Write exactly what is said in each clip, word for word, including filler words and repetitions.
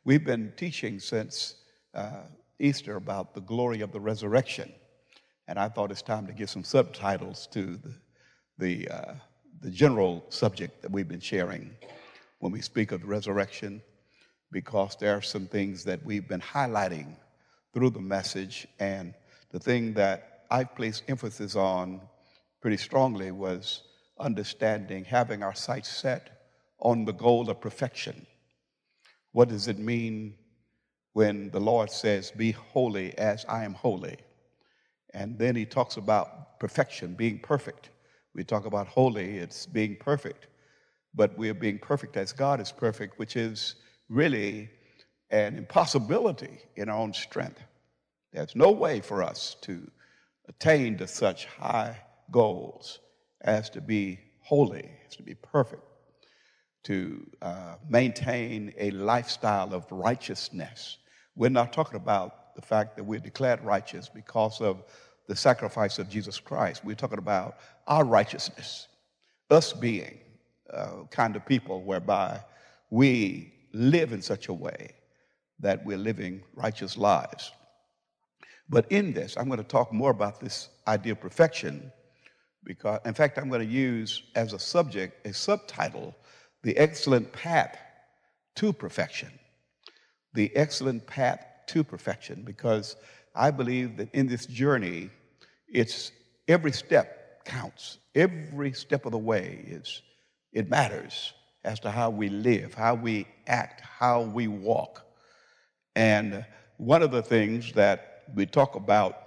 We've been teaching since uh, Easter about the glory of the resurrection, and I thought it's time to give some subtitles to the the, uh, the general subject that we've been sharing when we speak of the resurrection, because there are some things that we've been highlighting through the message, and the thing that I've placed emphasis on pretty strongly was understanding, having our sights set on the goal of perfection. What does it mean when the Lord says, "Be holy as I am holy"? And then he talks about perfection, being perfect. We talk about holy, it's being perfect. But we're being perfect as God is perfect, which is really an impossibility in our own strength. There's no way for us to attain to such high goals as to be holy, as to be perfect, to uh, maintain a lifestyle of righteousness. We're not talking about the fact that we're declared righteous because of the sacrifice of Jesus Christ. We're talking about our righteousness, us being uh, kind of people whereby we live in such a way that we're living righteous lives. But in this, I'm going to talk more about this idea of perfection because, in fact, I'm going to use as a subject, a subtitle, The Excellent Path to Perfection. The Excellent Path to Perfection, because I believe that in this journey, it's every step counts. Every step of the way is, it matters as to how we live, how we act, how we walk. And one of the things that we talk about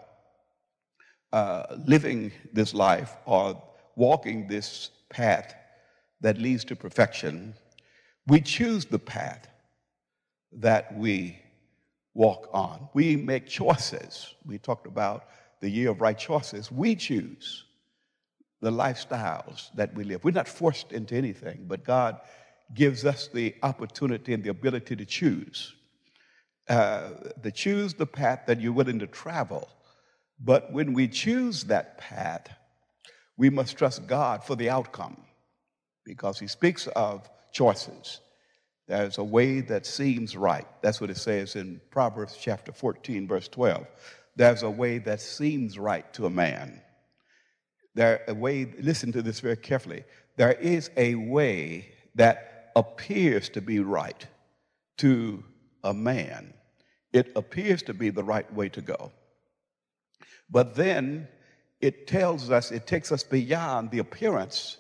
uh, living this life or walking this path that leads to perfection, we choose the path that we walk on. We make choices. We talked about the year of right choices. We choose the lifestyles that we live. We're not forced into anything, but God gives us the opportunity and the ability to choose. Uh, to choose the path that you're willing to travel. But when we choose that path, we must trust God for the outcome, because he speaks of choices. There's a way that seems right. That's what it says in Proverbs chapter fourteen, verse twelve. There's a way that seems right to a man. There a way, listen to this very carefully. There is a way that appears to be right to a man. It appears to be the right way to go. But then it tells us, it takes us beyond the appearance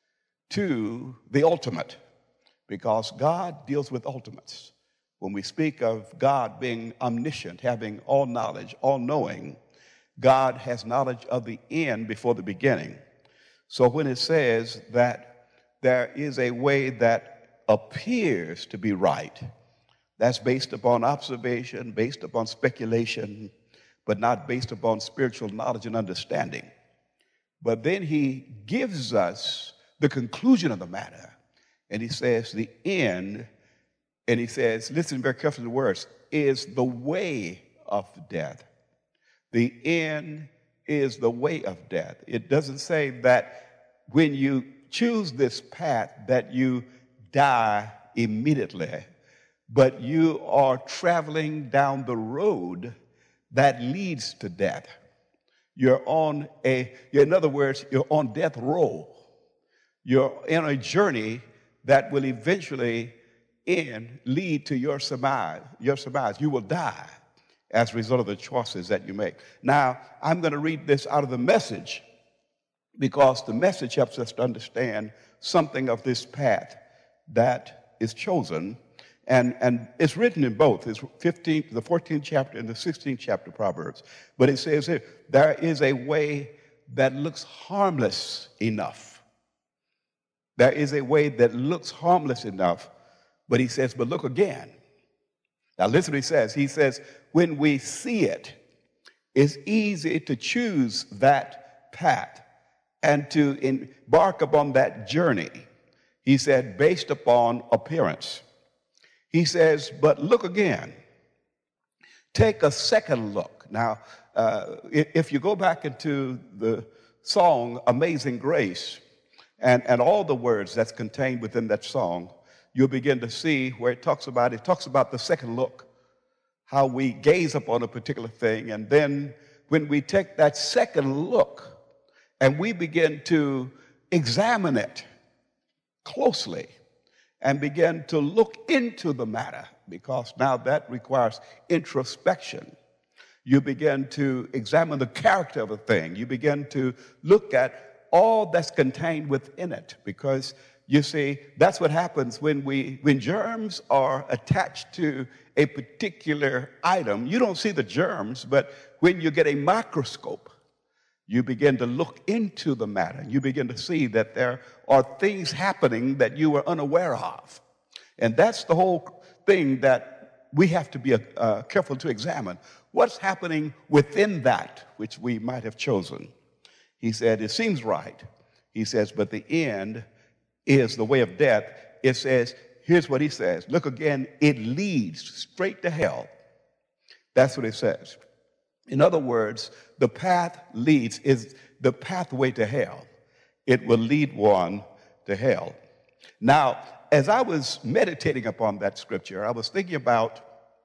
to the ultimate, because God deals with ultimates. When we speak of God being omniscient, having all knowledge, all knowing, God has knowledge of the end before the beginning. So when it says that there is a way that appears to be right, that's based upon observation, based upon speculation, but not based upon spiritual knowledge and understanding. But then he gives us the conclusion of the matter, and he says the end, and he says, listen very carefully to the words, is the way of death. The end is the way of death. It doesn't say that when you choose this path that you die immediately, but you are traveling down the road that leads to death. You're on a, in other words, you're on death row. You're in a journey that will eventually end, lead to your surmise. Your surmise. You will die as a result of the choices that you make. Now, I'm going to read this out of the Message, because the Message helps us to understand something of this path that is chosen. And, and it's written in both. It's fifteenth, the fourteenth chapter and the sixteenth chapter of Proverbs. But it says here, there is a way that looks harmless enough. There is a way that looks harmless enough. But he says, but look again. Now listen what he says. He says, when we see it, it's easy to choose that path and to embark upon that journey. He said, based upon appearance. He says, but look again. Take a second look. Now, uh, if you go back into the song, Amazing Grace, and, and all the words that's contained within that song, you'll begin to see where it talks about, it talks about the second look, how we gaze upon a particular thing, and then when we take that second look and we begin to examine it closely and begin to look into the matter, because now that requires introspection. You begin to examine the character of a thing. You begin to look at all that's contained within it, because you see, that's what happens when we, when germs are attached to a particular item. You don't see the germs, but when you get a microscope, you begin to look into the matter. You begin to see that there are things happening that you were unaware of. And that's the whole thing that we have to be uh, careful to examine. What's happening within that which we might have chosen? He said, it seems right. He says, but the end is the way of death. It says, here's what he says. Look again, it leads straight to hell. That's what it says. In other words, the path leads, is the pathway to hell. It will lead one to hell. Now, as I was meditating upon that scripture, I was thinking about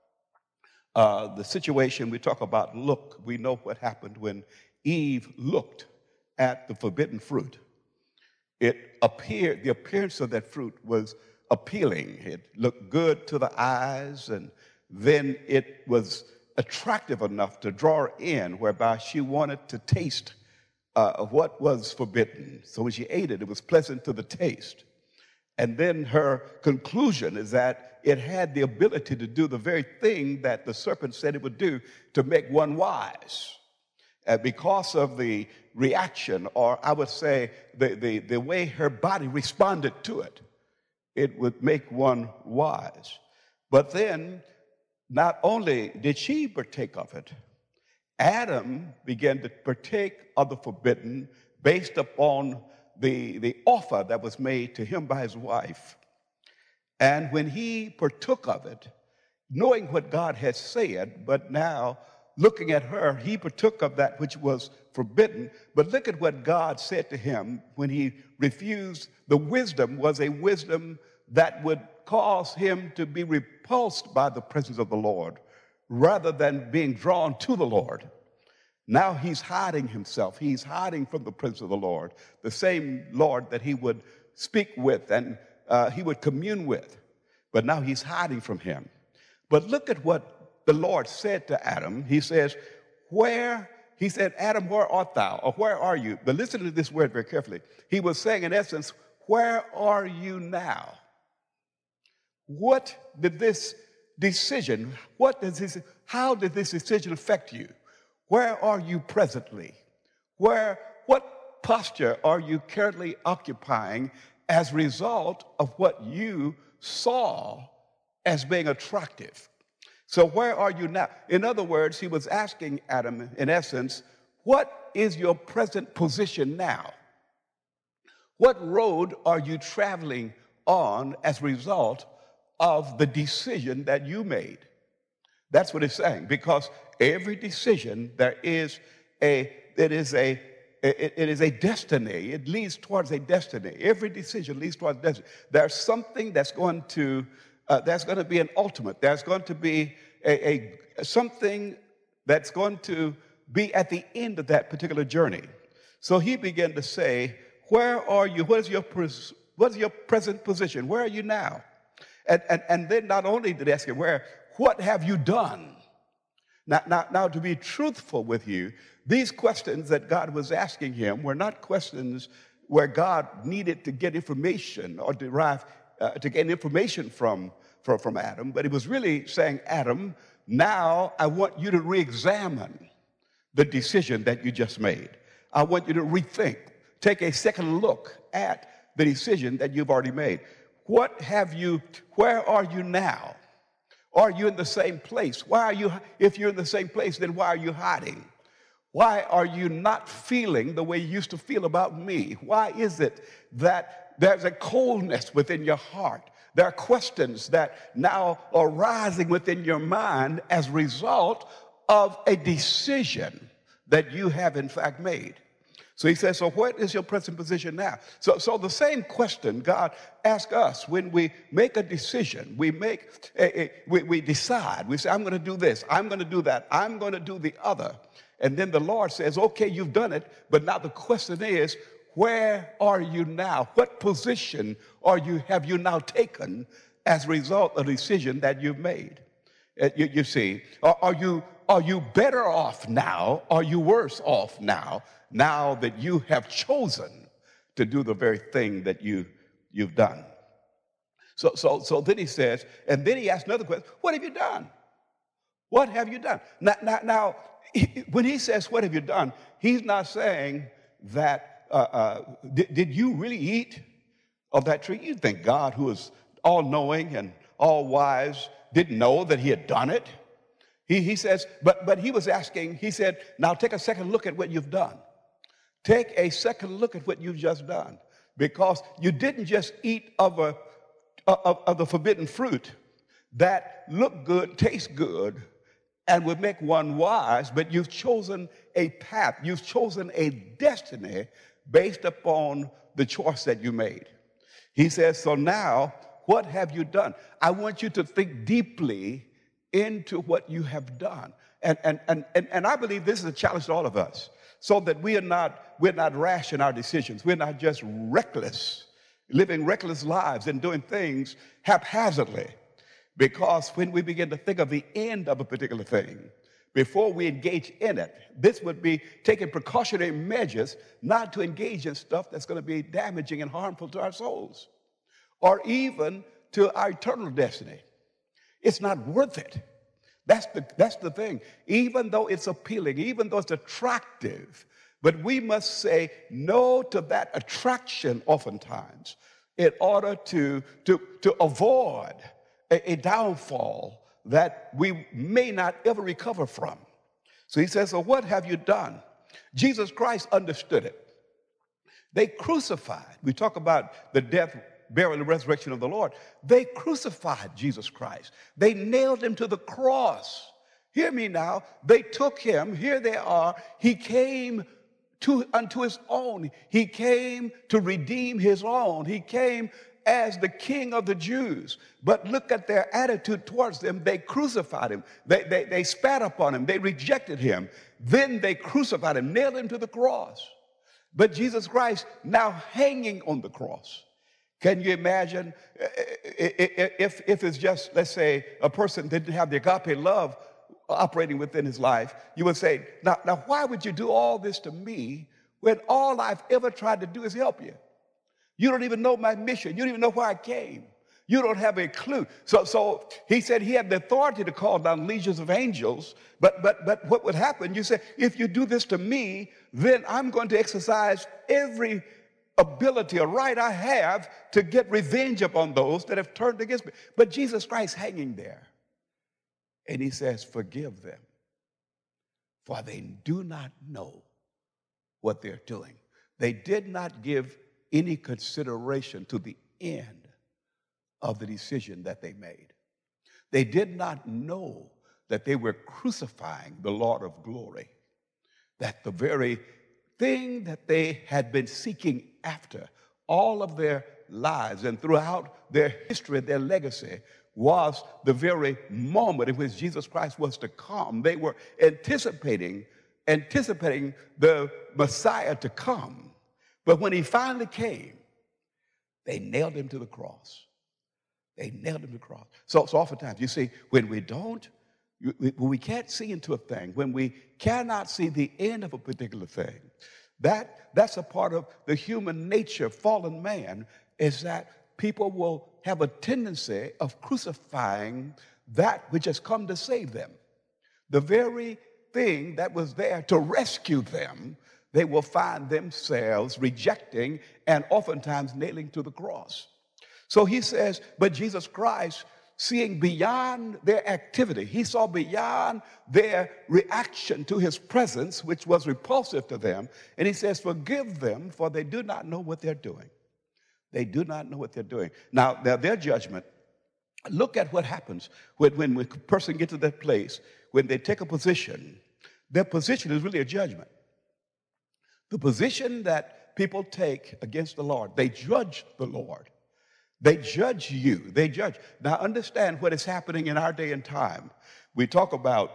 uh, the situation we talk about. Look, we know what happened when Eve looked at the forbidden fruit. It appeared, the appearance of that fruit was appealing. It looked good to the eyes, and then it was attractive enough to draw her in, whereby she wanted to taste uh, what was forbidden. So when she ate it, it was pleasant to the taste. And then her conclusion is that it had the ability to do the very thing that the serpent said it would do, to make one wise. Uh, because of the reaction, or I would say the, the, the way her body responded to it, it would make one wise. But then, not only did she partake of it, Adam began to partake of the forbidden based upon the, the offer that was made to him by his wife. And when he partook of it, knowing what God had said, but now looking at her, he partook of that which was forbidden. But look at what God said to him when he refused. The wisdom was a wisdom that would cause him to be repulsed by the presence of the Lord rather than being drawn to the Lord. Now he's hiding himself. He's hiding from the presence of the Lord, the same Lord that he would speak with and uh, he would commune with. But now he's hiding from him. But look at what the Lord said to Adam. He says, where, he said, Adam, where art thou? Or where are you? But listen to this word very carefully. He was saying, in essence, where are you now? What did this decision, what does this, how did this decision affect you? Where are you presently? Where, what posture are you currently occupying as a result of what you saw as being attractive? So where are you now? In other words, he was asking Adam, in essence, what is your present position now? What road are you traveling on as a result of the decision that you made? That's what it's saying, because every decision, there is a, it is a, it, it is a destiny. It leads towards a destiny. Every decision leads towards destiny. There's something that's going to, uh, there's going to be an ultimate. There's going to be a, a something that's going to be at the end of that particular journey. So he began to say, where are you? What is your, what is your present position? Where are you now? And, and, and then not only did he ask him, where, what have you done? Now, now, now, to be truthful with you, these questions that God was asking him were not questions where God needed to get information or derive, uh, to get information from, from, from Adam, but he was really saying, Adam, now I want you to re-examine the decision that you just made. I want you to rethink, take a second look at the decision that you've already made. What have you, where are you now? Are you in the same place? Why are you, if you're in the same place, then why are you hiding? Why are you not feeling the way you used to feel about me? Why is it that there's a coldness within your heart? There are questions that now are rising within your mind as a result of a decision that you have in fact made. So he says, so what is your present position now? So, so the same question God asks us when we make a decision. We make, a, a, we, we decide. We say, I'm going to do this. I'm going to do that. I'm going to do the other. And then the Lord says, okay, you've done it. But now the question is, where are you now? What position are you, have you now taken as a result of the decision that you've made? Uh, you, you see, are, are you are you better off now? Are you worse off now? Now that you have chosen to do the very thing that you you've done. So so so then he says, and then he asks another question: what have you done? What have you done? Now now, now when he says, what have you done? He's not saying that uh, uh, did, did you really eat of that tree? You think God, who is all knowing and all wise, didn't know that he had done it? He, he says, but, but he was asking, he said, now take a second look at what you've done. Take a second look at what you've just done. Because you didn't just eat of, a, of, of the forbidden fruit that looked good, tastes good, and would make one wise, but you've chosen a path. You've chosen a destiny based upon the choice that you made. He says, so now, what have you done? I want you to think deeply into what you have done. And, and, and, and, and I believe this is a challenge to all of us, so that we are not, we're not rash in our decisions. We're not just reckless, living reckless lives and doing things haphazardly. Because when we begin to think of the end of a particular thing, before we engage in it, this would be taking precautionary measures not to engage in stuff that's going to be damaging and harmful to our souls, or even to our eternal destiny. It's not worth it. That's the, that's the thing. Even though it's appealing, even though it's attractive, but we must say no to that attraction oftentimes in order to, to, to avoid a, a downfall that we may not ever recover from. So he says, so what have you done? Jesus Christ understood it. They crucified. We talk about the death, burial, and resurrection of the Lord. They crucified Jesus Christ. They nailed him to the cross. Hear me now. They took him. Here they are. He came to, unto his own. He came to redeem his own. He came as the King of the Jews. But look at their attitude towards them. They crucified him. They, they, they spat upon him. They rejected him. Then they crucified him, nailed him to the cross. But Jesus Christ now hanging on the cross. Can you imagine if, if it's just, let's say, a person didn't have the agape love operating within his life, you would say, now, now why would you do all this to me when all I've ever tried to do is help you? You don't even know my mission. You don't even know where I came. You don't have a clue. So, so he said he had the authority to call down legions of angels, but, but, but what would happen, you say, if you do this to me, then I'm going to exercise every ability or right I have to get revenge upon those that have turned against me. But Jesus Christ hanging there, and he says, forgive them, for they do not know what they're doing. They did not give any consideration to the end of the decision that they made. They did not know that they were crucifying the Lord of glory, that the very thing that they had been seeking after all of their lives and throughout their history, their legacy, was the very moment in which Jesus Christ was to come. They were anticipating, anticipating the Messiah to come. But when he finally came, they nailed him to the cross. They nailed him to the cross. So, so oftentimes, you see, when we don't, when we can't see into a thing, when we cannot see the end of a particular thing, that, that's a part of the human nature, fallen man, is that people will have a tendency of crucifying that which has come to save them. The very thing that was there to rescue them, they will find themselves rejecting and oftentimes nailing to the cross. So he says, but Jesus Christ, seeing beyond their activity, he saw beyond their reaction to his presence, which was repulsive to them, and he says, forgive them, for they do not know what they're doing. They do not know what they're doing. Now, now their judgment, look at what happens when, when a person gets to that place, when they take a position, their position is really a judgment. The position that people take against the Lord, they judge the Lord. They judge you. They judge. Now understand what is happening in our day and time. We talk about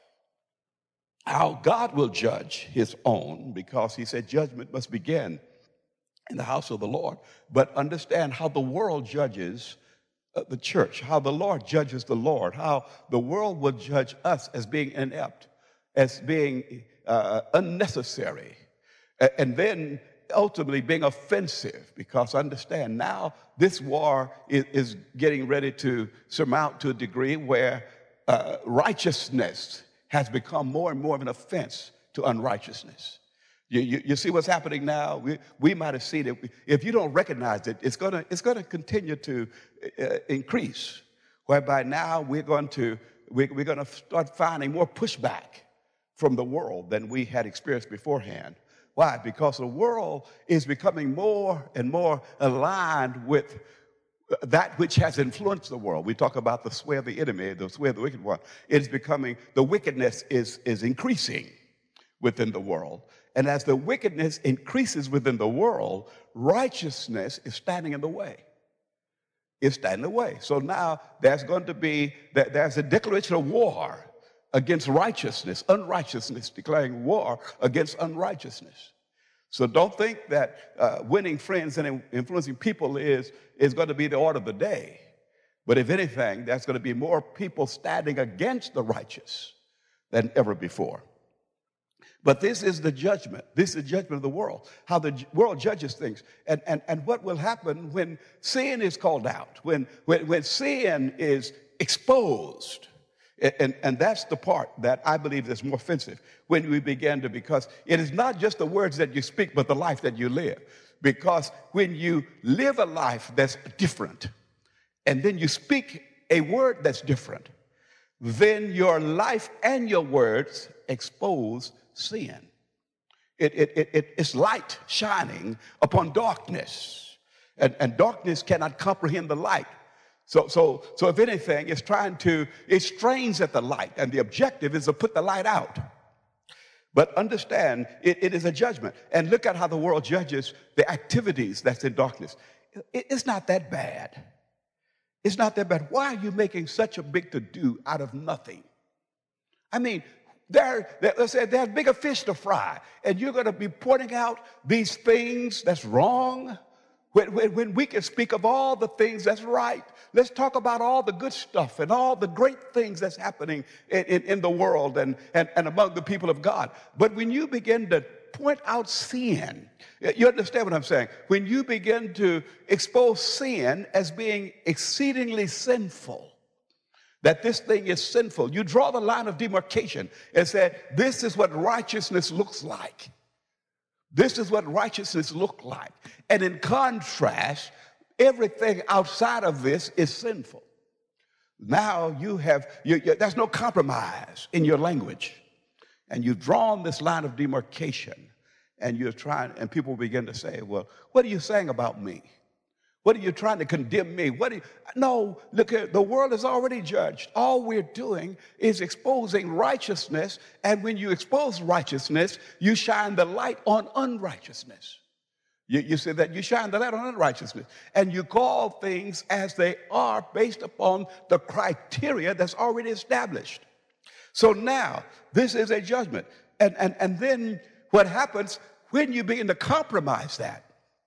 how God will judge his own because he said judgment must begin in the house of the Lord. But understand how the world judges uh, the church, how the Lord judges the Lord, how the world will judge us as being inept, as being uh, unnecessary, and then ultimately being offensive, because understand now this war is, is getting ready to surmount to a degree where uh, righteousness has become more and more of an offense to unrighteousness. You, you, you see what's happening now? We, we might have seen it. If you don't recognize it, it's going to it's going to continue to uh, increase, whereby now we're going to we're, we're going to start finding more pushback from the world than we had experienced beforehand. Why? Because the world is becoming more and more aligned with that which has influenced the world. We talk about the sway of the enemy, the sway of the wicked one. It is becoming, the wickedness is, is increasing within the world. And as the wickedness increases within the world, righteousness is standing in the way. It's standing in the way. So now there's going to be, there's a declaration of war against righteousness, unrighteousness, declaring war against unrighteousness. So don't think that uh, winning friends and influencing people is, is going to be the order of the day. But if anything, there's going to be more people standing against the righteous than ever before. But this is the judgment. This is the judgment of the world, how the world judges things. And, and, and what will happen when sin is called out, when, when, when sin is exposed. And, and that's the part that I believe is more offensive when we begin to, because it is not just the words that you speak, but the life that you live. Because when you live a life that's different, and then you speak a word that's different, then your life and your words expose sin. It, it, it, it, it's light shining upon darkness, and, and darkness cannot comprehend the light. So, so, so if anything, it's trying to, it strains at the light, and the objective is to put the light out. But understand, it, it is a judgment. And look at how the world judges the activities that's in darkness. It, it's not that bad. It's not that bad. Why are you making such a big to-do out of nothing? I mean, there, there, let's say there's bigger fish to fry, and you're going to be pointing out these things that's wrong. When, when, when we can speak of all the things that's right, let's talk about all the good stuff and all the great things that's happening in, in, in the world and, and, and among the people of God. But when you begin to point out sin, you understand what I'm saying? When you begin to expose sin as being exceedingly sinful, that this thing is sinful, you draw the line of demarcation and say, this is what righteousness looks like. This is what righteousness looks like. And in contrast, everything outside of this is sinful. Now you have, you, you, there's no compromise in your language. And you've drawn this line of demarcation. And you're trying, and people begin to say, well, what are you saying about me? What are you trying to condemn me? What? Are you, no, look, the world is already judged. All we're doing is exposing righteousness, and when you expose righteousness, you shine the light on unrighteousness. You, you see that? You shine the light on unrighteousness, and you call things as they are based upon the criteria that's already established. So now, this is a judgment. And, and, and then what happens when you begin to compromise that?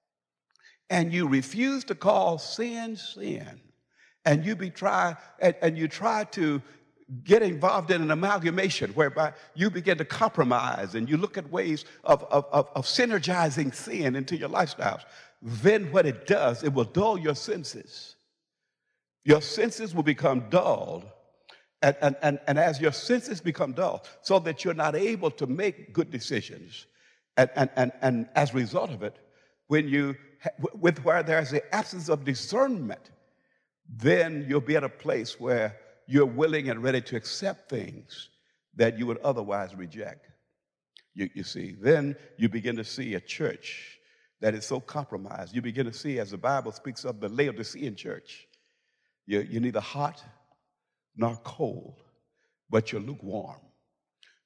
And you refuse to call sin, sin, and you be try and, and you try to get involved in an amalgamation whereby you begin to compromise and you look at ways of, of, of, of synergizing sin into your lifestyles, then what it does, it will dull your senses. Your senses will become dulled. And, and, and, and as your senses become dull, so that you're not able to make good decisions, and, and, and, and as a result of it, when you with where there's the absence of discernment, then you'll be at a place where you're willing and ready to accept things that you would otherwise reject. You, you see, then you begin to see a church that is so compromised. You begin to see, as the Bible speaks of the Laodicean church, you're, you're neither hot nor cold, but you're lukewarm.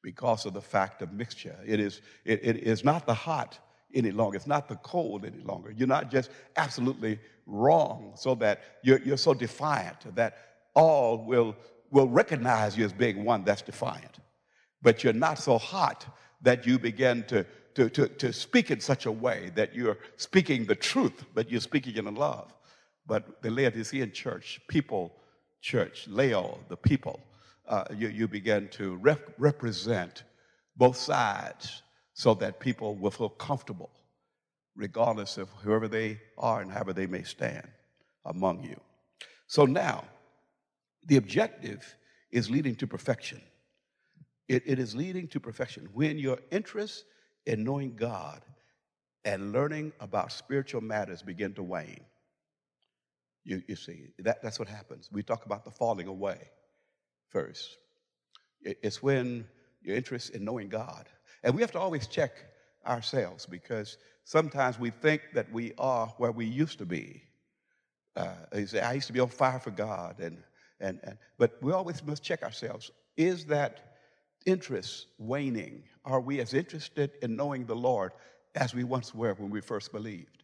because of the fact of mixture. It is, it, it is not the hot any longer. It's not the cold any longer. You're not just absolutely wrong so that you're, you're so defiant that all will, will recognize you as being one that's defiant. But you're not so hot that you begin to, to, to, to speak in such a way that you're speaking the truth, but you're speaking in love. But the Laodicean church, people church, Lao, the people, uh, you, you begin to rep- represent both sides so that people will feel comfortable, regardless of whoever they are and however they may stand among you. So now, the objective is leading to perfection. It, it is leading to perfection. When your interest in knowing God and learning about spiritual matters begin to wane, you, you see, that, that's what happens. We talk about the falling away first. It, it's when your interest in knowing God. And we have to always check ourselves because sometimes we think that we are where we used to be. Uh, you say, I used to be on fire for God. And, and, and, but we always must check ourselves. Is that interest waning? Are we as interested in knowing the Lord as we once were when we first believed?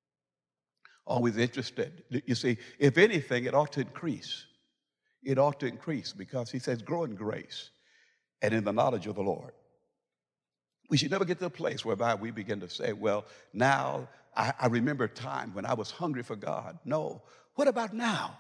Always interested. You see, if anything, it ought to increase. It ought to increase because he says, grow in grace and in the knowledge of the Lord. We should never get to a place whereby we begin to say, well, now I, I remember a time when I was hungry for God. No. What about now?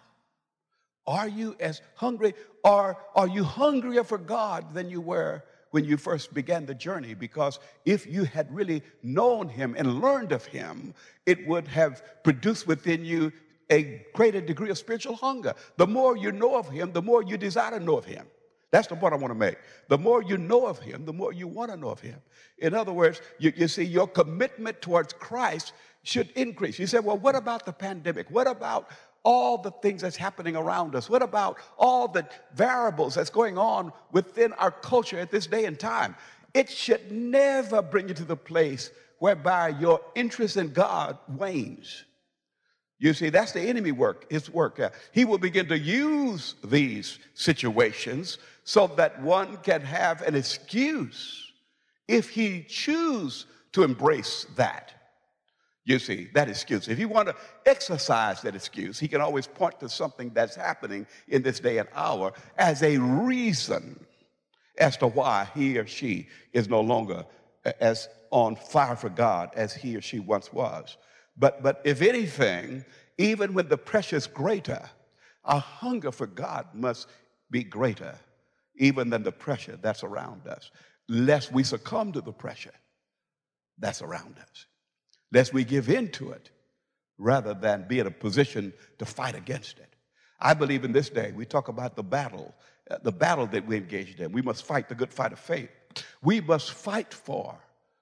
Are you as hungry, or are you hungrier for God than you were when you first began the journey? Because if you had really known him and learned of him, it would have produced within you a greater degree of spiritual hunger. The more you know of him, the more you desire to know of him. That's the point I want to make. The more you know of him, the more you want to know of him. In other words, you, you see, your commitment towards Christ should increase. You say, well, what about the pandemic? What about all the things that's happening around us? What about all the variables that's going on within our culture at this day and time? It should never bring you to the place whereby your interest in God wanes. You see, that's the enemy work, his work. Uh, he will begin to use these situations so that one can have an excuse if he choose to embrace that. You see, that excuse. If you want to exercise that excuse, he can always point to something that's happening in this day and hour as a reason as to why he or she is no longer as on fire for God as he or she once was. But, but if anything, even when the pressure is greater, our hunger for God must be greater even than the pressure that's around us, lest we succumb to the pressure that's around us, lest we give in to it rather than be in a position to fight against it. I believe in this day, we talk about the battle, uh, the battle that we engaged in. We must fight the good fight of faith. We must fight for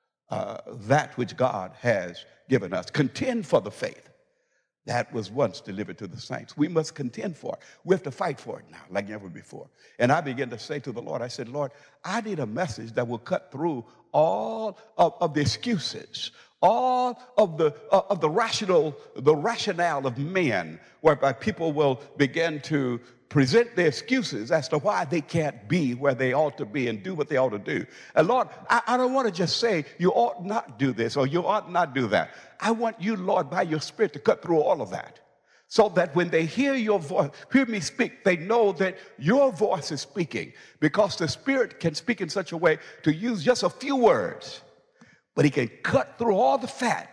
uh, that which God has given us. Contend for the faith that was once delivered to the saints. We must contend for it. We have to fight for it now, like never before. And I began to say to the Lord, I said, Lord, I need a message that will cut through all of, of the excuses, all of the uh, of the rational, the rationale of men, whereby people will begin to present their excuses as to why they can't be where they ought to be and do what they ought to do. And Lord, I, I don't want to just say you ought not do this or you ought not do that. I want you, Lord, by your Spirit to cut through all of that so that when they hear your voice, hear me speak, they know that your voice is speaking, because the Spirit can speak in such a way to use just a few words, but he can cut through all the fat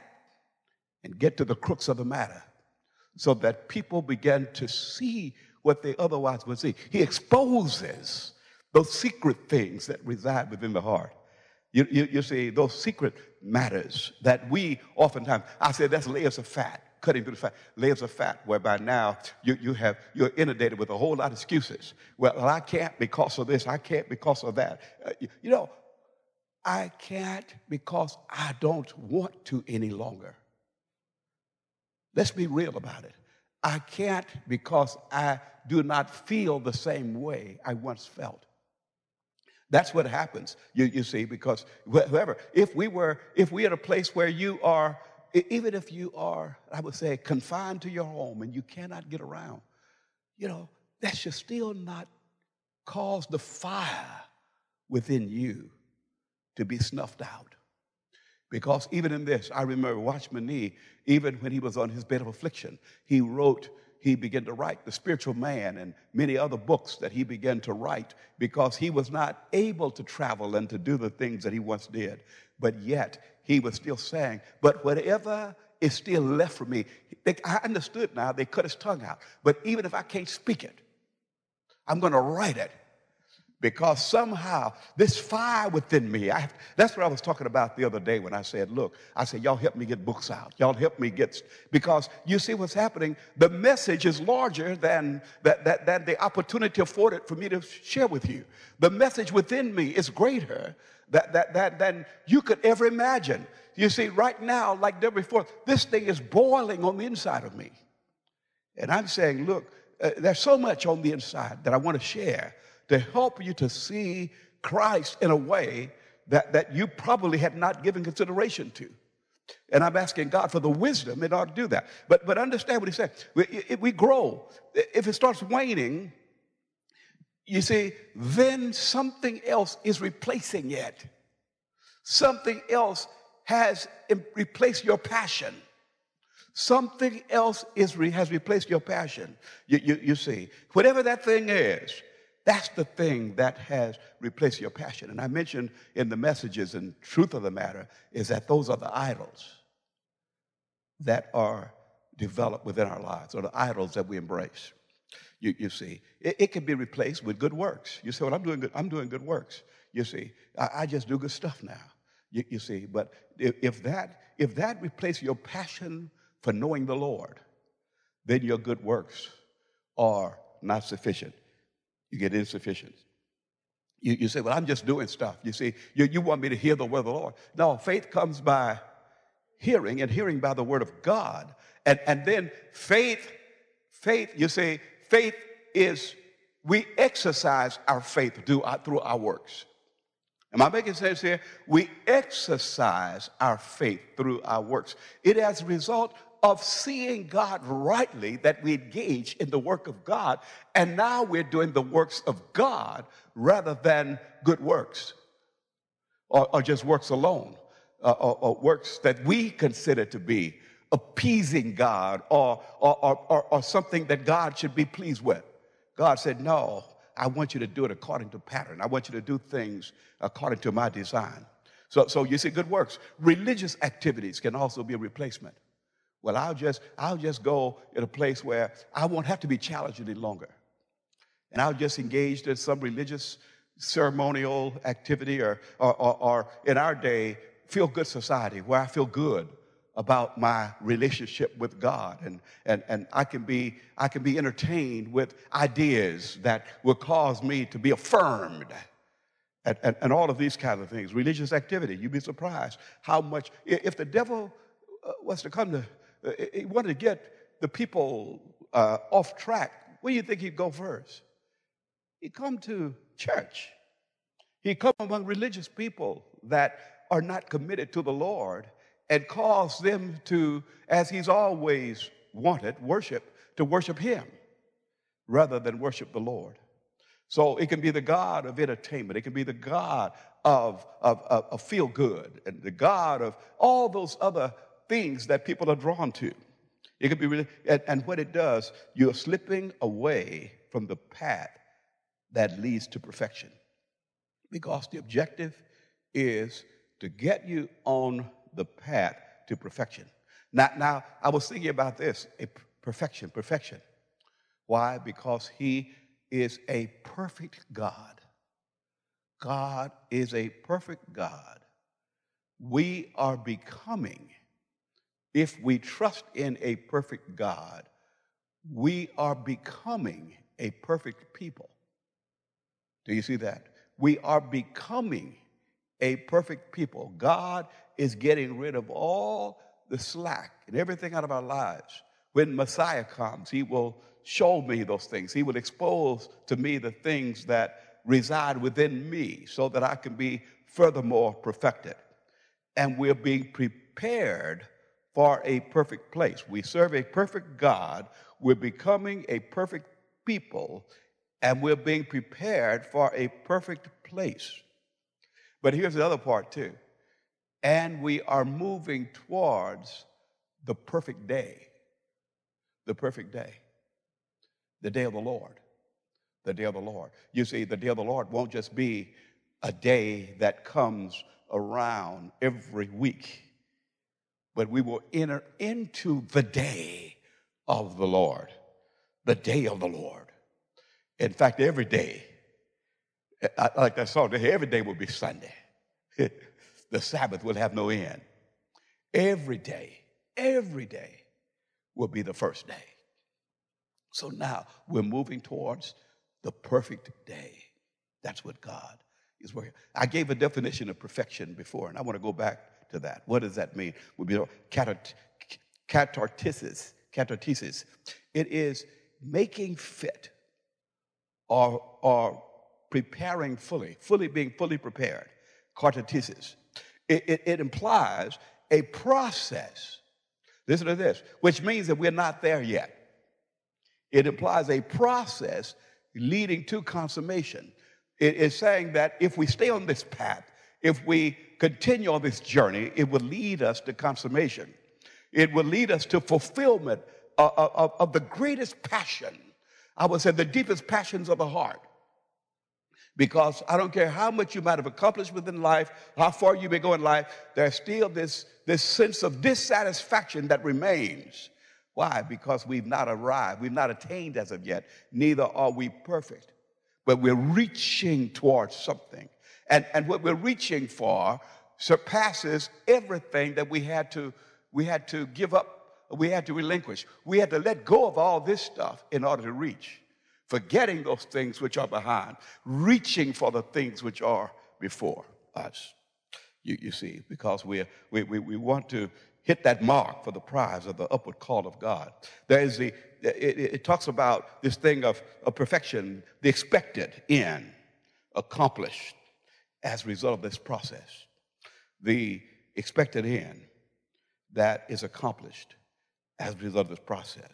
and get to the crux of the matter so that people begin to see what they otherwise would see. He exposes those secret things that reside within the heart. You, you, you see, those secret matters that we oftentimes, I said that's layers of fat, cutting through the fat, layers of fat, whereby now you, you have, you're inundated with a whole lot of excuses. Well, I can't because of this, I can't because of that. Uh, you, you know, I can't because I don't want to any longer. Let's be real about it. I can't because I do not feel the same way I once felt. That's what happens, you, you see, because whoever, if we were, if we're at a place where you are, even if you are, I would say, confined to your home and you cannot get around, you know, that should still not cause the fire within you to be snuffed out. Because even in this, I remember Watchman Nee, even when he was on his bed of affliction, he wrote, he began to write The Spiritual Man and many other books that he began to write because he was not able to travel and to do the things that he once did. But yet, he was still saying, but whatever is still left for me, they, I understood now, they cut his tongue out. But even if I can't speak it, I'm going to write it. Because somehow this fire within me, I, that's what I was talking about the other day when I said, look, I said, y'all help me get books out. Y'all help me get, because you see what's happening. The message is larger than, that, that, than the opportunity afforded for me to share with you. The message within me is greater that, that, that, than you could ever imagine. You see, right now, like never before, this thing is boiling on the inside of me. And I'm saying, look, uh, there's so much on the inside that I want to share to help you to see Christ in a way that, that you probably had not given consideration to. And I'm asking God for the wisdom in order to do that. But, but understand what he said. We, if we grow, if it starts waning, you see, then something else is replacing it. Something else has replaced your passion. Something else is re, has replaced your passion. You, you, you see, whatever that thing is, that's the thing that has replaced your passion. And I mentioned in the messages, and truth of the matter is that those are the idols that are developed within our lives, or the idols that we embrace. You, you see, it, it can be replaced with good works. You say, well, I'm doing good, I'm doing good works. You see, I, I just do good stuff now. You, you see, but if, if that if that replaces your passion for knowing the Lord, then your good works are not sufficient. You get insufficient. You, you say, well, I'm just doing stuff. You see, you, you want me to hear the word of the Lord. No, faith comes by hearing, and hearing by the word of God. And, and then faith, faith, you say, faith is, we exercise our faith through our, through our works. Am I making sense here? We exercise our faith through our works. It as a result of seeing God rightly that we engage in the work of God, and now we're doing the works of God rather than good works, or, or just works alone, uh, or, or works that we consider to be appeasing God, or, or, or, or something that God should be pleased with. God said, no, I want you to do it according to pattern. I want you to do things according to my design. So, so you see, good works. Religious activities can also be a replacement. Well, I'll just, I'll just go in a place where I won't have to be challenged any longer. And I'll just engage in some religious ceremonial activity, or, or, or, or in our day, feel-good society, where I feel good about my relationship with God. And, and, and I can be, I can be entertained with ideas that will cause me to be affirmed. And, and, and all of these kinds of things. Religious activity, you'd be surprised how much, if the devil uh, was to come to, uh, he wanted to get the people uh, off track, where do you think he'd go first? He'd come to church. He'd come among religious people that are not committed to the Lord, and cause them to, as he's always wanted, worship, to worship him rather than worship the Lord. So it can be the God of entertainment. It can be the God of, of, of, of feel-good, and the God of all those other things that people are drawn to. It could be really, and, and what it does, you're slipping away from the path that leads to perfection. Because the objective is to get you on the path to perfection. Now, now, I was thinking about this, a perfection, perfection. Why? Because he is a perfect God. God is a perfect God. We are becoming, if we trust in a perfect God, we are becoming a perfect people. Do you see that? We are becoming a perfect people. God is getting rid of all the slack and everything out of our lives. When Messiah comes, he will show me those things. He will expose to me the things that reside within me so that I can be furthermore perfected. And we're being prepared for a perfect place. We serve a perfect God. We're becoming a perfect people, and we're being prepared for a perfect place. But here's the other part too. And we are moving towards the perfect day. The perfect day. The day of the Lord. The day of the Lord. You see, the day of the Lord won't just be a day that comes around every week, but we will enter into the day of the Lord. The day of the Lord. In fact, every day, I, like that song, every day will be Sunday. The Sabbath will have no end. Every day, every day will be the first day. So now we're moving towards the perfect day. That's what God is working. I gave a definition of perfection before, and I want to go back to that. What does that mean? Would be katartisis. Katartisis. It is making fit or, or preparing fully, fully being fully prepared. Katartisis. It, it, it implies a process. Listen to this, which means that we're not there yet. It implies a process leading to consummation. It is saying that if we stay on this path, if we continue on this journey, it will lead us to consummation. It will lead us to fulfillment of, of, of the greatest passion. I would say the deepest passions of the heart. Because I don't care how much you might have accomplished within life, how far you may go in life, there's still this, this sense of dissatisfaction that remains. Why? Because we've not arrived. We've not attained as of yet. Neither are we perfect. But we're reaching towards something. And, and what we're reaching for surpasses everything that we had to, we had to give up, we had to relinquish. We had to let go of all this stuff in order to reach. Forgetting those things which are behind, reaching for the things which are before us. You, you see, because we, we, we, we want to hit that mark for the prize of the upward call of God. There is the, it, it talks about this thing of, of perfection, the expected end, accomplished as a result of this process. The expected end that is accomplished as a result of this process.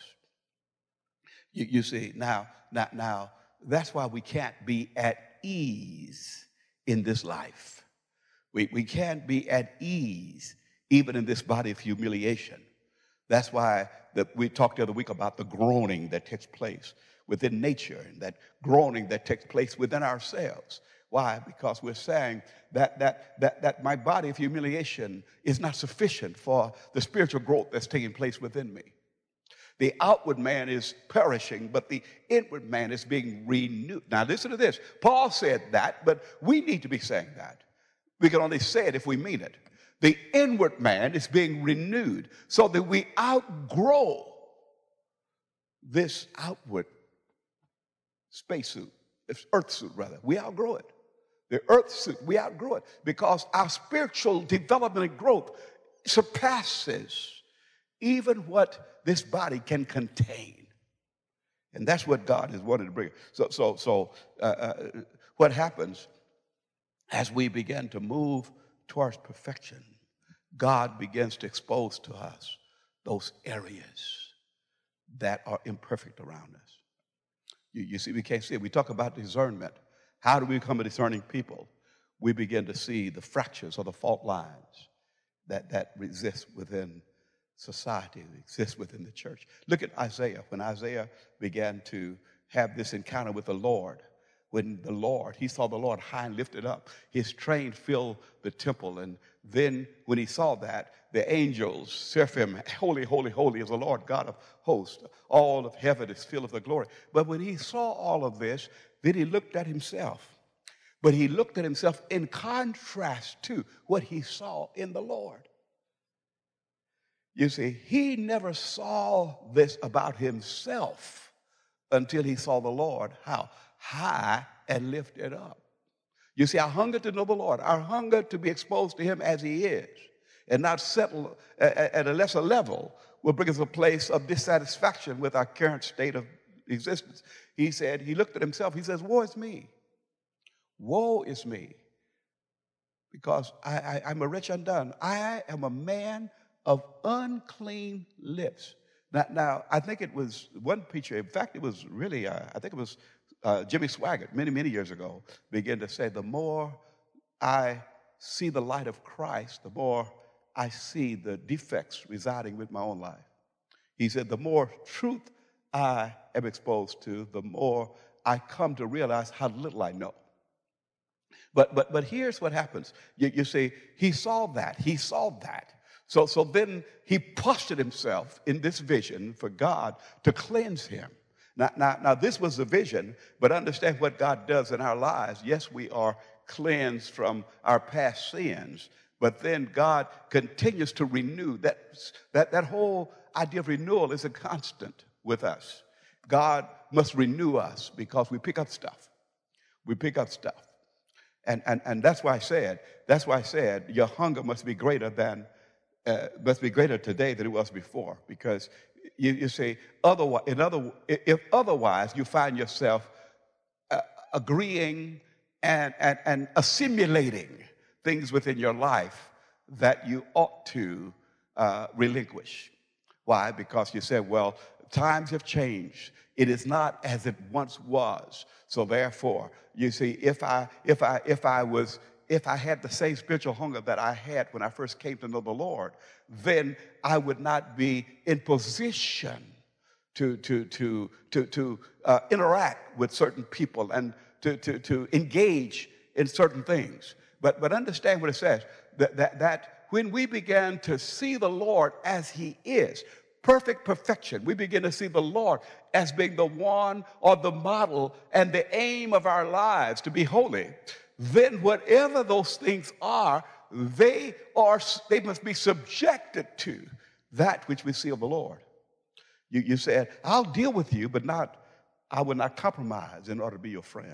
You, you see, now, now, now, that's why we can't be at ease in this life. We, we can't be at ease even in this body of humiliation. That's why the, we talked the other week about the groaning that takes place within nature and that groaning that takes place within ourselves. Why? Because we're saying that, that, that, that my body of humiliation is not sufficient for the spiritual growth that's taking place within me. The outward man is perishing, but the inward man is being renewed. Now listen to this. Paul said that, but we need to be saying that. We can only say it if we mean it. The inward man is being renewed so that we outgrow this outward spacesuit, this earth suit rather. We outgrow it. The earth suit, we outgrow it because our spiritual development and growth surpasses even what this body can contain. And that's what God is wanting to bring. So, so, so uh, uh, what happens as we begin to move towards perfection, God begins to expose to us those areas that are imperfect around us. You, you see, we can't see it. We talk about discernment. How do we become a discerning people? We begin to see the fractures or the fault lines that, that exist within society, that exist within the church. Look at Isaiah. When Isaiah began to have this encounter with the Lord, when the Lord, he saw the Lord high and lifted up, his train filled the temple. And then when he saw that, the angels, seraphim, holy, holy, holy is the Lord God of hosts. All of heaven is filled with the glory. But when he saw all of this, then he looked at himself. But he looked at himself in contrast to what he saw in the Lord. You see, he never saw this about himself until he saw the Lord. How? High and lifted up. You see, our hunger to know the Lord, our hunger to be exposed to him as he is, and not settle at a lesser level, will bring us to a place of dissatisfaction with our current state of existence. He said, he looked at himself, he says, woe is me. Woe is me. Because I, I, I'm a wretch undone. I am a man of unclean lips. Now, now, I think it was one preacher, in fact, it was really, uh, I think it was uh, Jimmy Swaggart, many, many years ago, began to say, the more I see the light of Christ, the more I see the defects residing with my own life. He said, the more truth I am exposed to, the more I come to realize how little I know. But but but here's what happens. You, you see, he saw that. He saw that. So, so then he postured himself in this vision for God to cleanse him. Now, now, now, this was the vision, but understand what God does in our lives. Yes, we are cleansed from our past sins, but then God continues to renew. That, that, that whole idea of renewal is a constant with us. God must renew us because we pick up stuff. We pick up stuff. And, and, and that's why I said, that's why I said your hunger must be greater than Uh, must be greater today than it was before, because you, you say otherwise. In other, if otherwise, you find yourself uh, agreeing and, and and assimilating things within your life that you ought to uh, relinquish. Why? Because you said, well, times have changed. It is not as it once was. So therefore, you see, if I if I if I was If I had the same spiritual hunger that I had when I first came to know the Lord, then I would not be in position to, to, to, to, to uh, interact with certain people and to, to, to engage in certain things. But, but understand what it says, that, that, that when we began to see the Lord as he is, perfect perfection, we begin to see the Lord as being the one or the model and the aim of our lives to be holy, then whatever those things are, they are they must be subjected to that which we see of the Lord. You, you said, I'll deal with you, but not, I will not compromise in order to be your friend.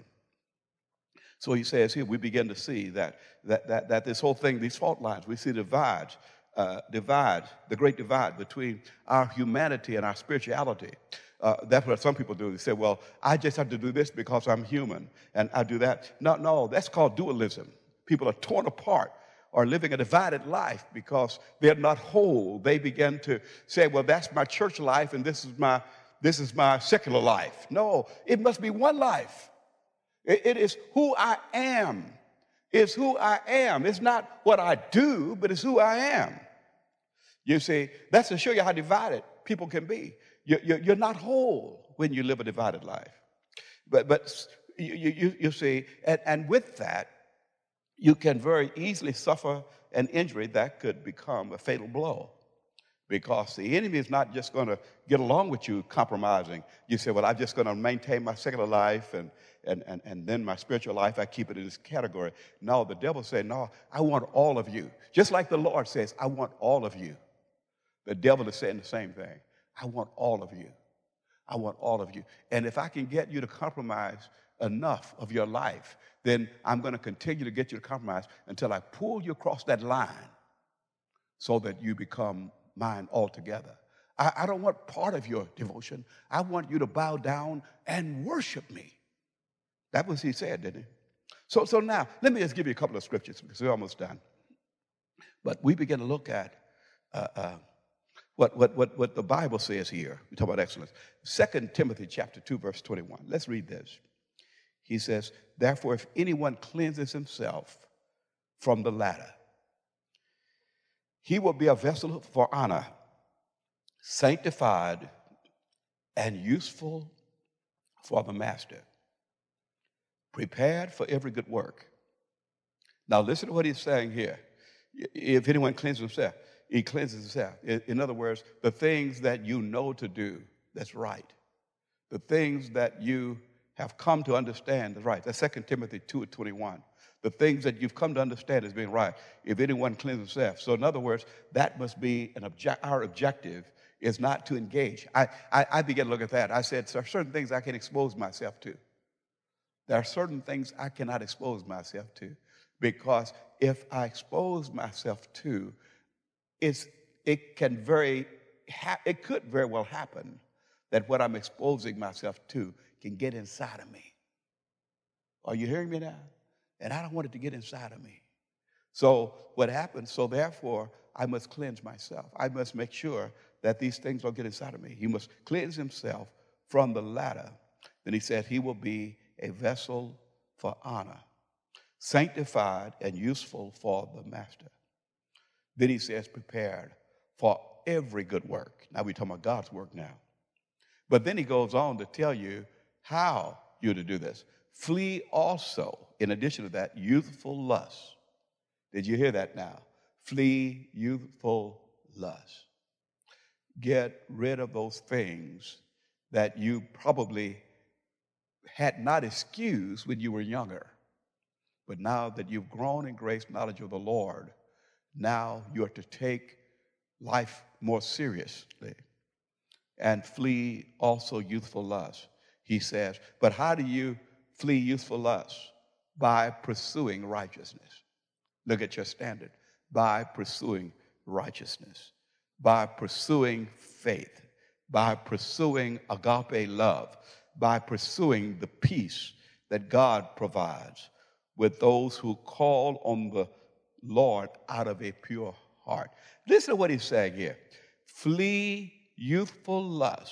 So he says here, we begin to see that that that, that this whole thing, these fault lines, we see divides, uh, divide, the great divide between our humanity and our spirituality. Uh, that's what some people do. They say, well, I just have to do this because I'm human, and I do that. No, no, that's called dualism. People are torn apart or living a divided life because they're not whole. They begin to say, well, that's my church life, and this is my, this is my secular life. No, it must be one life. It, it is who I am. It's who I am. It's not what I do, but it's who I am. You see, that's to show you how divided people can be. You're not whole when you live a divided life. But, but you, you, you see, and, and with that, you can very easily suffer an injury that could become a fatal blow, because the enemy is not just going to get along with you compromising. You say, well, I'm just going to maintain my secular life, and, and, and, and then my spiritual life, I keep it in this category. No, the devil said, no, I want all of you. Just like the Lord says, I want all of you. The devil is saying the same thing. I want all of you. I want all of you. And if I can get you to compromise enough of your life, then I'm going to continue to get you to compromise until I pull you across that line so that you become mine altogether. I, I don't want part of your devotion. I want you to bow down and worship me. That was what he said, didn't he? So, so now, let me just give you a couple of scriptures because we're almost done. But we begin to look at uh, uh, What, what, what, what the Bible says here. We talk about excellence. Second Timothy chapter two, verse twenty-one. Let's read this. He says, therefore, if anyone cleanses himself from the latter, he will be a vessel for honor, sanctified and useful for the master, prepared for every good work. Now listen to what he's saying here. If anyone cleanses himself, he cleanses himself. In other words, the things that you know to do, that's right. The things that you have come to understand is right. That's Second Timothy two and twenty-one. The things that you've come to understand as being right. If anyone cleanses himself. So in other words, that must be an object. Our objective is not to engage. I, I, I began to look at that. I said, there are certain things I can expose myself to. There are certain things I cannot expose myself to, because if I expose myself to, It's, it can very, ha- it could very well happen that what I'm exposing myself to can get inside of me. Are you hearing me now? And I don't want it to get inside of me. So what happens, so therefore, I must cleanse myself. I must make sure that these things don't get inside of me. He must cleanse himself from the latter. Then he said he will be a vessel for honor. sanctified and useful for the master. Then he says, prepared for every good work. Now we're talking about God's work now. But then he goes on to tell you how you're to do this. Flee also, in addition to that, youthful lust. Did you hear that now? Flee youthful lust. Get rid of those things that you probably had not excused when you were younger. But now that you've grown in grace, knowledge of the Lord, now you are to take life more seriously and flee also youthful lust. He says, but how do you flee youthful lust? By pursuing righteousness. Look at your standard. By pursuing righteousness. By pursuing faith. By pursuing agape love. By pursuing the peace that God provides with those who call on the Lord out of a pure heart. Listen to what he's saying here. Flee youthful lust.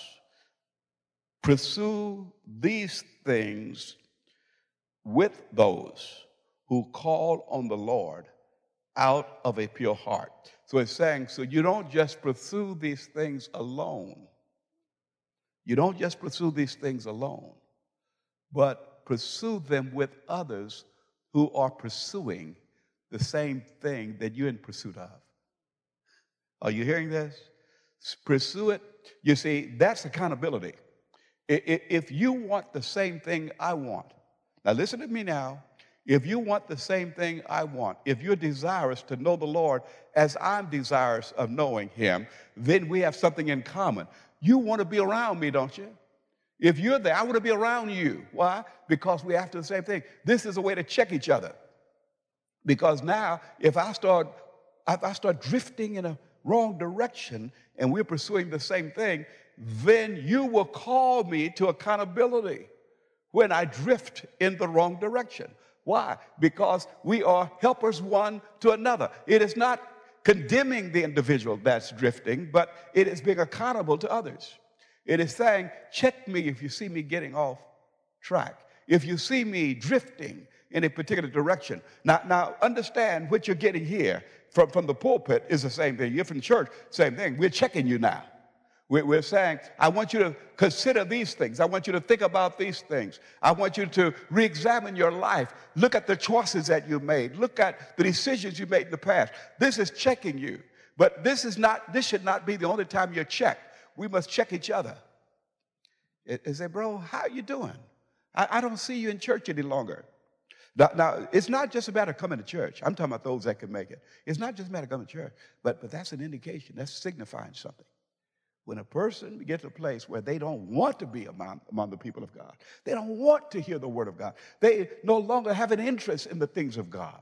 Pursue these things with those who call on the Lord out of a pure heart. So it's saying, so you don't just pursue these things alone. You don't just pursue these things alone, but pursue them with others who are pursuing the same thing that you're in pursuit of. Are you hearing this? Pursue it. You see, that's accountability. If you want the same thing I want, now listen to me now. If you want the same thing I want, if you're desirous to know the Lord as I'm desirous of knowing him, then we have something in common. You want to be around me, don't you? If you're there, I want to be around you. Why? Because we're after the same thing. This is a way to check each other. Because now, if I start, if I start drifting in a wrong direction and we're pursuing the same thing, then you will call me to accountability when I drift in the wrong direction. Why? Because we are helpers one to another. It is not condemning the individual that's drifting, but it is being accountable to others. It is saying, check me if you see me getting off track. If you see me drifting in a particular direction. Now, now understand what you're getting here from, from the pulpit is the same thing. You're from church, same thing. We're checking you now. We're, we're saying, I want you to consider these things. I want you to think about these things. I want you to re-examine your life. Look at the choices that you made. Look at the decisions you made in the past. This is checking you. But this is not, this should not be the only time you're checked. We must check each other. And say, bro, how you doing? I, I don't see you in church any longer. Now, now, it's not just a matter of coming to church. I'm talking about those that can make it. It's not just a matter of coming to church, but, but that's an indication. That's signifying something. When a person gets to a place where they don't want to be among, among the people of God, they don't want to hear the word of God, they no longer have an interest in the things of God,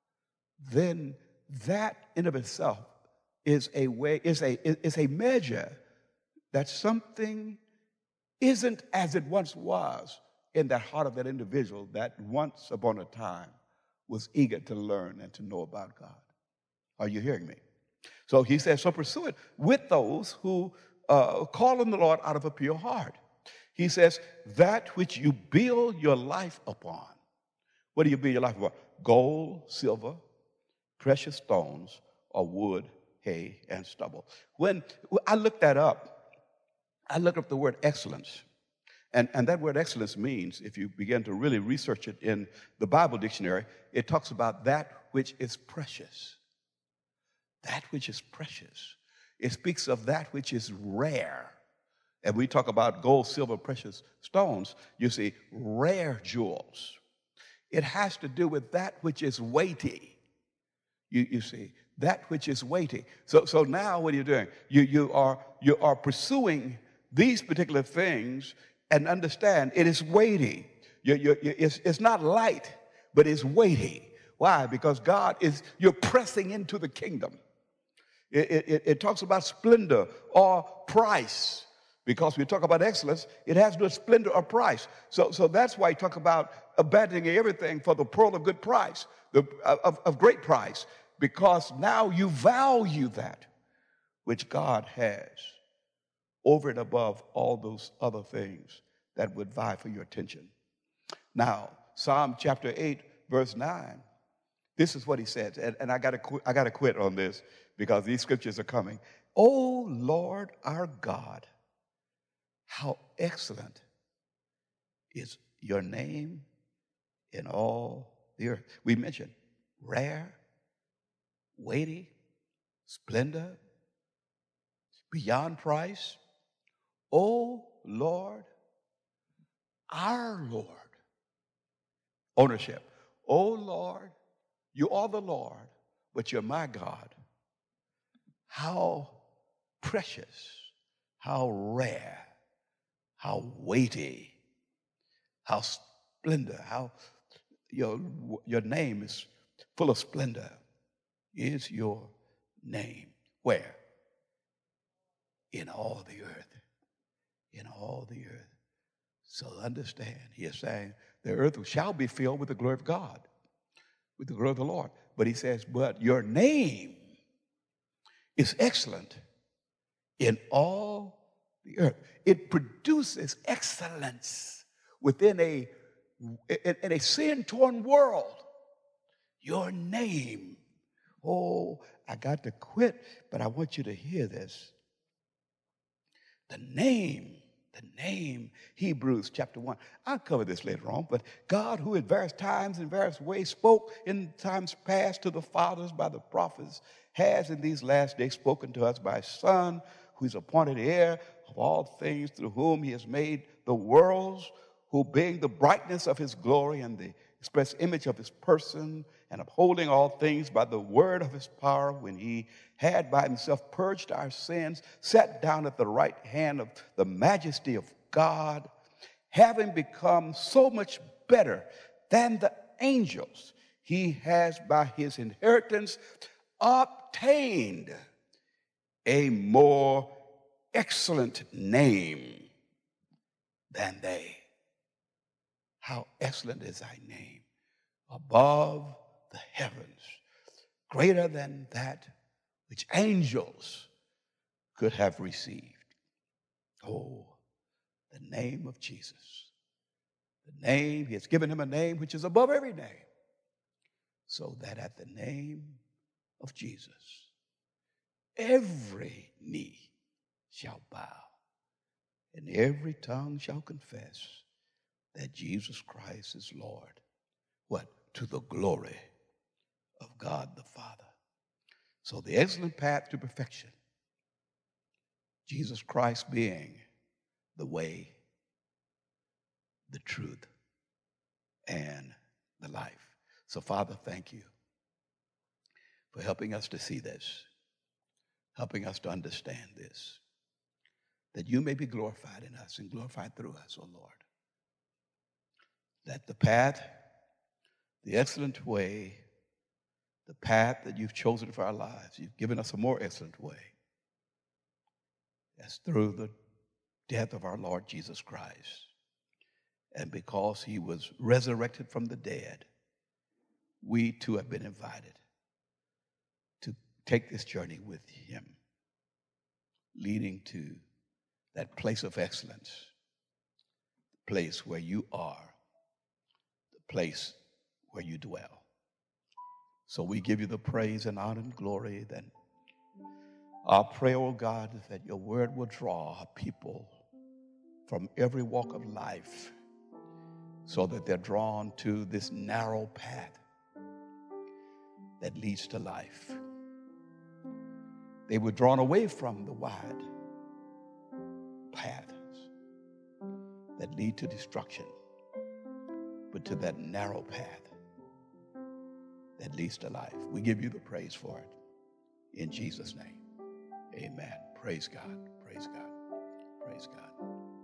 then that in of itself is a way, is a, is a measure that something isn't as it once was in the heart of that individual that once upon a time was eager to learn and to know about God. Are you hearing me? So he says, so pursue it with those who uh, call on the Lord out of a pure heart. He says, that which you build your life upon. What do you build your life upon? Gold, silver, precious stones, or wood, hay, and stubble. When I looked that up, I looked up the word excellence. And, and that word excellence means, if you begin to really research it in the Bible dictionary, it talks about that which is precious. That which is precious. It speaks of that which is rare. And we talk about gold, silver, precious stones. You see, rare jewels. It has to do with that which is weighty. You, you see, that which is weighty. So, so now what are you doing? You, you, are, you are pursuing these particular things and understand it is weighty. You, you, you, it's, it's not light, but it's weighty. Why? Because God is, you're pressing into the kingdom. It, it, it talks about splendor or price. Because we talk about excellence, it has no splendor or price. So, so that's why you talk about abandoning everything for the pearl of good price, the, of, of great price. Because now you value that which God has over and above all those other things that would vie for your attention. Now, Psalm chapter eight, verse nine, this is what he says. And, and I got to qu- I got to quit on this because these scriptures are coming. O Lord our God, how excellent is your name in all the earth. We mentioned rare, weighty, splendor, beyond price. O Lord, our Lord. Ownership. O Lord, you are the Lord, but you're my God. How precious, how rare, how weighty, how splendor, how your, your name is full of splendor is your name. Where? In all the earth. In all the earth. So understand, he is saying the earth shall be filled with the glory of God, with the glory of the Lord. But he says, but your name is excellent in all the earth. It produces excellence within a, in, in a sin-torn world. Your name. Oh, I got to quit, but I want you to hear this. The name, the name, Hebrews chapter one. I'll cover this later on, but God, who at various times in various ways spoke in times past to the fathers by the prophets, has in these last days spoken to us by his Son, who is appointed heir of all things, through whom he has made the worlds, who being the brightness of his glory and the express image of his person, and upholding all things by the word of his power, when he had by himself purged our sins, sat down at the right hand of the majesty of God, having become so much better than the angels, he has by his inheritance obtained a more excellent name than they. How excellent is thy name above the heavens, greater than that which angels could have received. Oh, the name of Jesus. The name, he has given him a name which is above every name, so that at the name of Jesus, every knee shall bow and every tongue shall confess that Jesus Christ is Lord. What? To the glory of God the Father. So the excellent path to perfection, Jesus Christ being the way, the truth, and the life. So Father, thank you for helping us to see this, helping us to understand this, that you may be glorified in us and glorified through us, O Lord. That the path, the excellent way, the path that you've chosen for our lives, you've given us a more excellent way. That's through the death of our Lord Jesus Christ. And because he was resurrected from the dead, we too have been invited to take this journey with him, leading to that place of excellence, the place where you are, the place where you dwell. So we give you the praise and honor and glory. Then our prayer, oh God, is that your word will draw people from every walk of life so that they're drawn to this narrow path that leads to life. They were drawn away from the wide paths that lead to destruction, but to that narrow path that leads to life. We give you the praise for it. In Jesus' name, amen. Praise God. Praise God. Praise God.